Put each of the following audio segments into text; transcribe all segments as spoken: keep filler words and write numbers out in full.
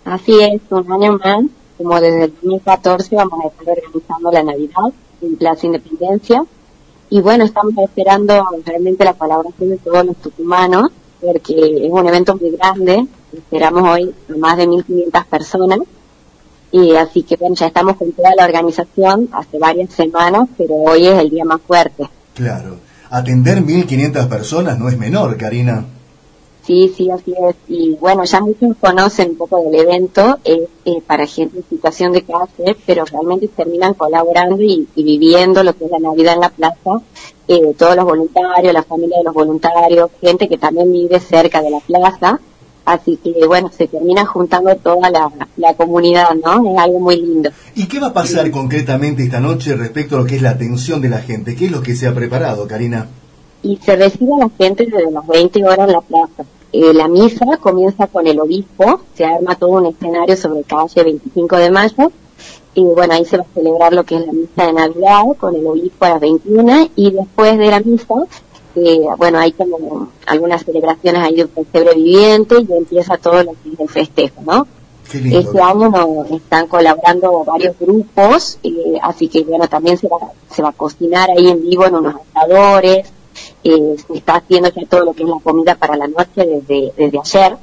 Así es, un año más, como desde el dos mil catorce vamos a estar organizando la Navidad en Plaza Independencia. Y bueno, estamos esperando realmente la colaboración de todos los tucumanos, porque es un evento muy grande. Esperamos hoy a más de mil quinientas personas. Y así que bueno, ya estamos con toda la organización hace varias semanas, pero hoy es el día más fuerte. Claro, atender mil quinientas personas no es menor, Karina. Sí, sí, así es. Y bueno, ya muchos conocen un poco del evento, es eh, para gente en situación de calle, pero realmente terminan colaborando y, y viviendo lo que es la Navidad en la plaza. Eh, todos los voluntarios, la familia de los voluntarios, gente que también vive cerca de la plaza. Así que bueno, se termina juntando toda la, la comunidad, ¿no? Es algo muy lindo. ¿Y qué va a pasar sí. concretamente esta noche respecto a lo que es la atención de la gente? ¿Qué es lo que se ha preparado, Karina? Y se recibe a la gente desde las veinte horas en la plaza. Eh, la misa comienza con el obispo, se arma todo un escenario sobre calle veinticinco de mayo, y bueno, ahí se va a celebrar lo que es la misa de Navidad con el obispo a las veintiuna, y después de la misa, eh, bueno, hay como algunas celebraciones ahí de un pesebre viviente, y empieza todo lo que es el festejo, ¿no? Este año nos están colaborando varios grupos, eh, así que bueno, también se va, se va a cocinar ahí en vivo en unos asadores. Eh, se está haciendo ya todo lo que es la comida para la noche desde, desde ayer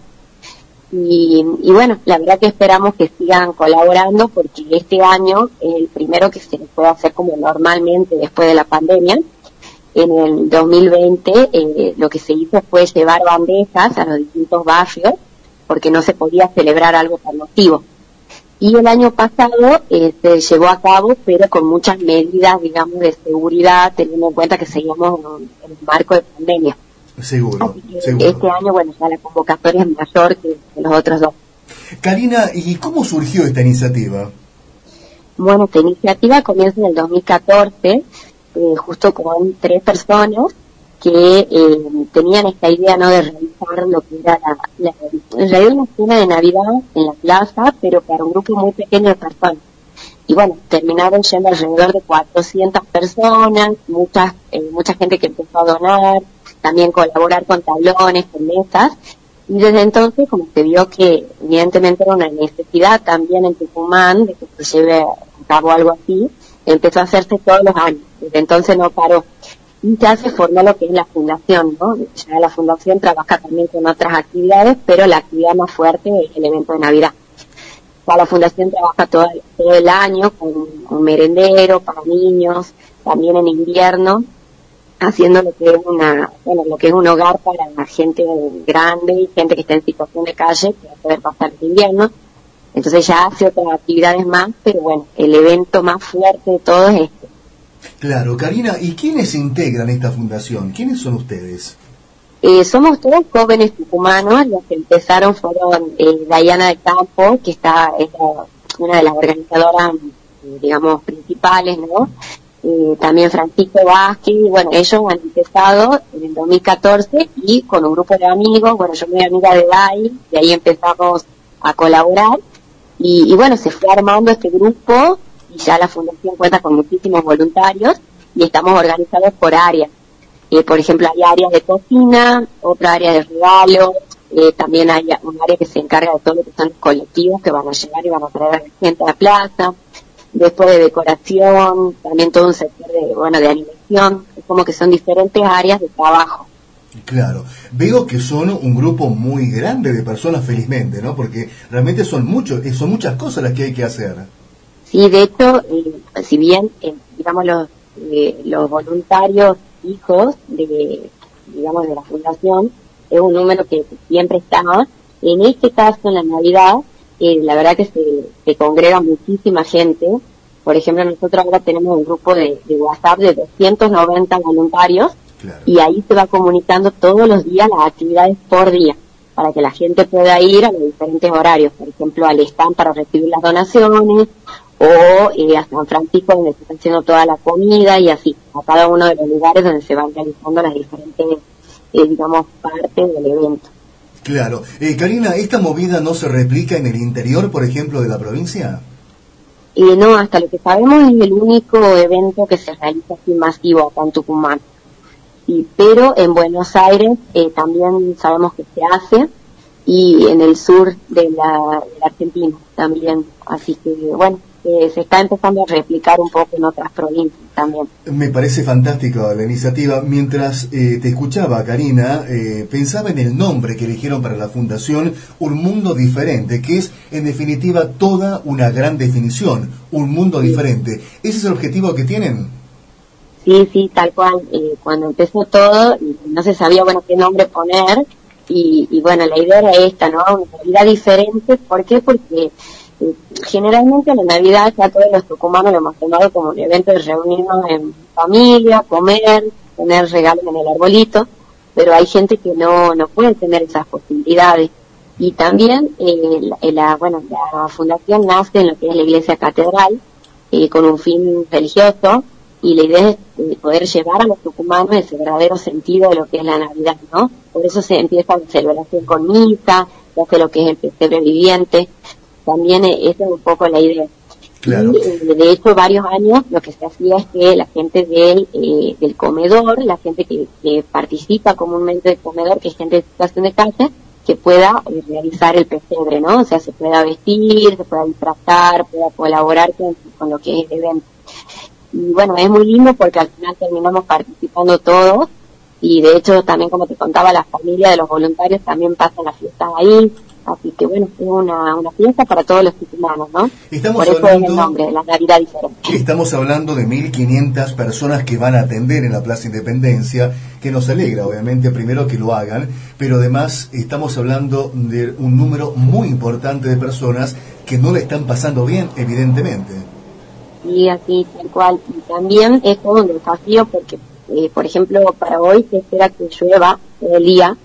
y, y bueno, la verdad que esperamos que sigan colaborando porque este año es el primero que se puede hacer como normalmente después de la pandemia. En el dos mil veinte eh, lo que se hizo fue llevar bandejas a los distintos barrios porque no se podía celebrar algo tan masivo. Y el año pasado eh, se llevó a cabo, pero con muchas medidas, digamos, de seguridad, teniendo en cuenta que seguíamos en, en el marco de pandemia. Seguro, Así que seguro. Este año, bueno, ya la convocatoria es mayor que, que los otros dos. Karina, ¿y cómo surgió esta iniciativa? Bueno, esta iniciativa comienza en el dos mil catorce, eh, justo con tres personas que eh, tenían esta idea, ¿no?, de realizar lo que era la, la, en realidad una cena de Navidad en la plaza, pero para un grupo muy pequeño de personas. Y bueno, terminaron yendo alrededor de cuatrocientas personas, muchas, eh, mucha gente que empezó a donar, también colaborar con tablones, con mesas, y desde entonces como se vio que evidentemente era una necesidad también en Tucumán de que se lleve a cabo algo así, empezó a hacerse todos los años, desde entonces no paró. Y ya se formó lo que es la fundación, ¿no? Ya la fundación trabaja también con otras actividades, pero la actividad más fuerte es el evento de Navidad. Ya la fundación trabaja todo, todo el año con un merendero para niños, también en invierno, haciendo lo que es una, bueno, lo que es un hogar para la gente grande y gente que está en situación de calle para poder pasar el invierno. Entonces ya hace otras actividades más, pero bueno, el evento más fuerte de todos es este. Claro, Karina, ¿y quiénes integran esta fundación? ¿Quiénes son ustedes? Eh, somos todos jóvenes tucumanos, los que empezaron fueron eh, Diana de Campo, que está es la, una de las organizadoras, eh, digamos, principales, ¿no? Eh, también Francisco Vázquez, y bueno, ellos han empezado en el dos mil catorce y con un grupo de amigos, bueno, yo soy amiga de Dai, y ahí empezamos a colaborar, y, y bueno, se fue armando este grupo, y ya la fundación cuenta con muchísimos voluntarios, y estamos organizados por áreas. Eh, por ejemplo, hay áreas de cocina, otra área de regalos, eh, también hay un área que se encarga de todo lo que son los colectivos que van a llegar y van a traer a la gente a la plaza, después de decoración, también todo un sector de, bueno, de animación, es como que son diferentes áreas de trabajo. Claro, veo que son un grupo muy grande de personas, felizmente, ¿no? Porque realmente son muchos, son muchas cosas las que hay que hacer. Sí, de hecho, eh, si bien, eh, digamos, los, eh, los voluntarios hijos de, digamos, de la fundación, es un número que siempre está, en este caso, en la Navidad, eh, la verdad que se, se congrega muchísima gente. Por ejemplo, nosotros ahora tenemos un grupo de, de WhatsApp de doscientos noventa voluntarios, claro, y ahí se va comunicando todos los días las actividades por día, para que la gente pueda ir a los diferentes horarios, por ejemplo, al stand para recibir las donaciones, o eh, a San Francisco donde se está haciendo toda la comida, y así, a cada uno de los lugares donde se van realizando las diferentes, eh, digamos, partes del evento. Claro. Eh, Karina, ¿esta movida no se replica en el interior, por ejemplo, de la provincia? Eh, no, hasta lo que sabemos es el único evento que se realiza así masivo acá en Tucumán. Y, pero en Buenos Aires eh, también sabemos que se hace, y en el sur de la, de la Argentina también. Así que, bueno, eh, se está empezando a replicar un poco en otras provincias también. Me parece fantástica la iniciativa. Mientras eh, te escuchaba, Karina, eh, pensaba en el nombre que eligieron para la fundación, Un Mundo Diferente, que es en definitiva toda una gran definición, un mundo sí. diferente. ¿Ese es el objetivo que tienen? Sí, sí, tal cual. Eh, cuando empezó todo, no se sabía, bueno, qué nombre poner, y, y bueno, la idea era esta, ¿no? Una realidad diferente. ¿Por qué? Porque eh, generalmente la Navidad ya todos los tucumanos lo hemos tomado como un evento de reunirnos en familia, comer, tener regalos en el arbolito, pero hay gente que no no puede tener esas posibilidades. Y también, eh, la, la, bueno, la fundación nace en lo que es la iglesia catedral, eh, con un fin religioso, y la idea es eh, poder llevar a los tucumanos ese verdadero sentido de lo que es la Navidad, ¿no? Por eso se empieza la celebración con misa, se hace lo que es el pesebre viviente. También eh, esa es un poco la idea. Claro. Y eh, de hecho varios años lo que se hacía es que la gente del eh, del comedor, la gente que, que participa comúnmente del comedor, que es gente de situación de calle, que pueda eh, realizar el pesebre, ¿no? O sea, se pueda vestir, se pueda disfrazar, pueda colaborar con, con lo que es el evento. Y bueno, es muy lindo porque al final terminamos participando todos, y de hecho también, como te contaba, la familia de los voluntarios también pasan las fiestas ahí, así que bueno, es una, una fiesta para todos los tucumanos, ¿no? Estamos Por eso hablando, es el nombre, la Navidad Diferente. Estamos hablando de mil quinientas personas que van a atender en la Plaza Independencia, que nos alegra, obviamente, primero que lo hagan, pero además estamos hablando de un número muy importante de personas que no le están pasando bien, evidentemente. Y así, tal cual. Y también es todo un desafío porque, eh, por ejemplo, para hoy se espera que llueva todo el día,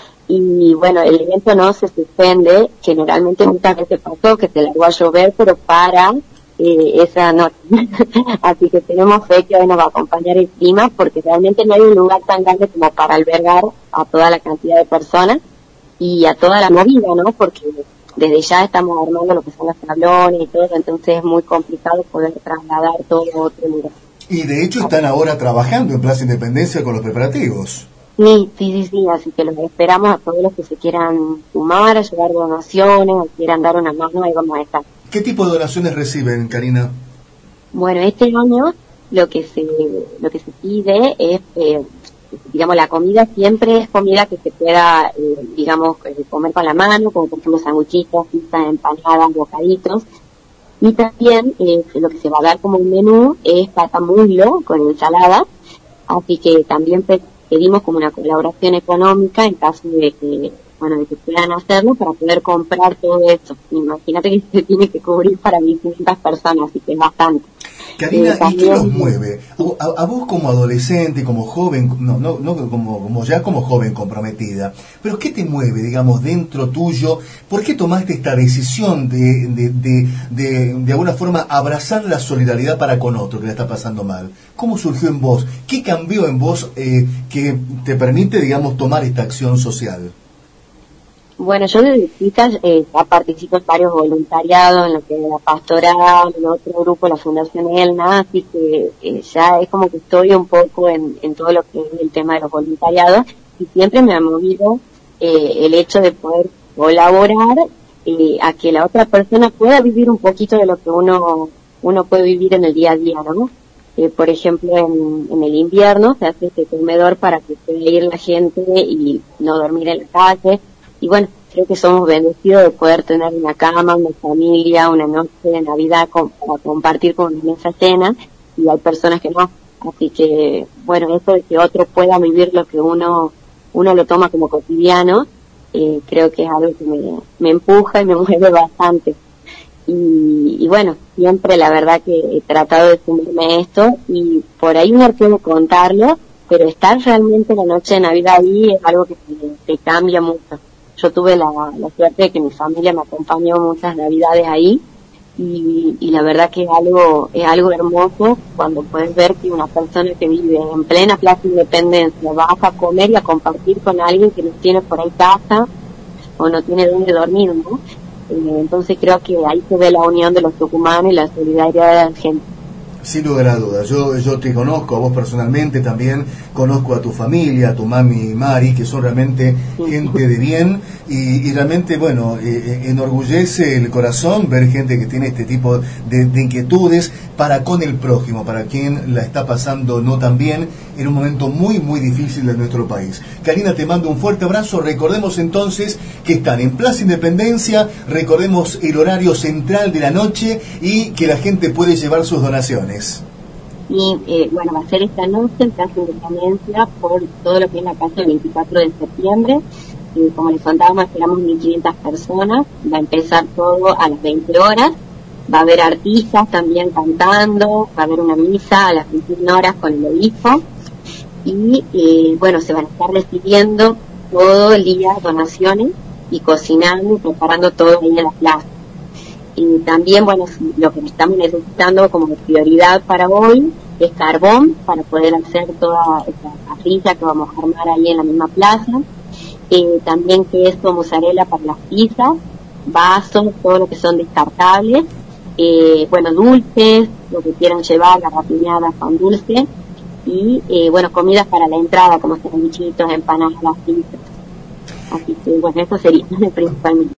y bueno, el evento no se suspende. Generalmente muchas veces pasó que se largó a llover, pero para eh, esa noche. Así que tenemos fe que hoy nos va a acompañar el clima, porque realmente no hay un lugar tan grande como para albergar a toda la cantidad de personas y a toda la movida, ¿no? Porque desde ya estamos armando lo que son los tablones y todo, entonces es muy complicado poder trasladar todo a otro lugar. Y de hecho están ahora trabajando en Plaza Independencia con los preparativos. Sí, sí, sí, sí, así que los esperamos a todos los que se quieran sumar, ayudar donaciones, o quieran dar una mano, ahí vamos a estar. ¿Qué tipo de donaciones reciben, Karina? Bueno, este año lo que se lo que se pide es, eh, digamos, la comida siempre es comida que se pueda, eh, digamos, eh, comer con la mano, como por ejemplo sanguchitos, pizzas, empanadas, bocaditos. Y también eh, lo que se va a dar como un menú es pata muslo con ensalada, así que también pe- pedimos como una colaboración económica en caso de que, bueno, de que puedan hacerlo, para poder comprar todo esto. Imagínate que se tiene que cubrir para mil quinientas personas, así que es bastante. Karina, eh, ¿y qué los mueve? A, a vos como adolescente, como joven, no, no, no como, como ya como joven comprometida, pero ¿qué te mueve, digamos, dentro tuyo? ¿Por qué tomaste esta decisión de, de, de, de, de alguna forma abrazar la solidaridad para con otro que le está pasando mal? ¿Cómo surgió en vos? ¿Qué cambió en vos eh, que te permite, digamos, tomar esta acción social? Bueno, yo desde chica eh, ya participo en varios voluntariados, en lo que es la pastoral, en otro grupo, la Fundación Elna, así que eh, ya es como que estoy un poco en, en todo lo que es el tema de los voluntariados, y siempre me ha movido eh, el hecho de poder colaborar eh, a que la otra persona pueda vivir un poquito de lo que uno uno puede vivir en el día a día, ¿no? Eh, por ejemplo, en, en el invierno se hace este comedor para que pueda ir la gente y no dormir en la calle. Y bueno, creo que somos bendecidos de poder tener una cama, una familia, una noche de Navidad con, para compartir con una mesa cena, y hay personas que no. Así que, bueno, eso de que otro pueda vivir lo que uno uno lo toma como cotidiano, eh, creo que es algo que me, me empuja y me mueve bastante. Y, y bueno, siempre la verdad que he tratado de sumarme a esto, y por ahí no puedo contarlo, pero estar realmente la noche de Navidad ahí es algo que te, te cambia mucho. Yo tuve la, la suerte de que mi familia me acompañó muchas Navidades ahí, y, y la verdad que es algo es algo hermoso cuando puedes ver que una persona que vive en plena Plaza Independencia va a comer y a compartir con alguien que no tiene por ahí casa o no tiene dónde dormir, ¿no? Eh, entonces creo que ahí se ve la unión de los tucumanos y la solidaridad de la gente. Sin lugar a dudas, yo, yo te conozco a vos personalmente, también conozco a tu familia, a tu mami Mari, que son realmente gente de bien y, y realmente, bueno, eh, enorgullece el corazón ver gente que tiene este tipo de, de inquietudes para con el prójimo, para quien la está pasando no tan bien en un momento muy, muy difícil de nuestro país. Karina, te mando un fuerte abrazo. Recordemos entonces que están en Plaza Independencia, recordemos el horario central de la noche y que la gente puede llevar sus donaciones. Y eh, bueno, va a ser esta noche en Plaza Independencia por todo lo que es la calle veinticuatro de septiembre. Y como les contábamos, esperamos mil quinientas personas. Va a empezar todo a las veinte horas. Va a haber artistas también cantando. Va a haber una misa a las veintiuna horas con el obispo. Y eh, bueno, se van a estar recibiendo todo el día donaciones y cocinando y preparando todo ahí en la plaza. Y también, bueno, lo que estamos necesitando como prioridad para hoy es carbón para poder hacer toda esta parrilla que vamos a armar ahí en la misma plaza. Eh, también queso, mozzarella para las pizzas, vasos, todo lo que son descartables. Eh, bueno, dulces, lo que quieran llevar, garrapiñadas con dulce. Y, eh, bueno, comidas para la entrada, como sandwichitos, empanadas, pizzas. Así que, bueno, eso sería principalmente.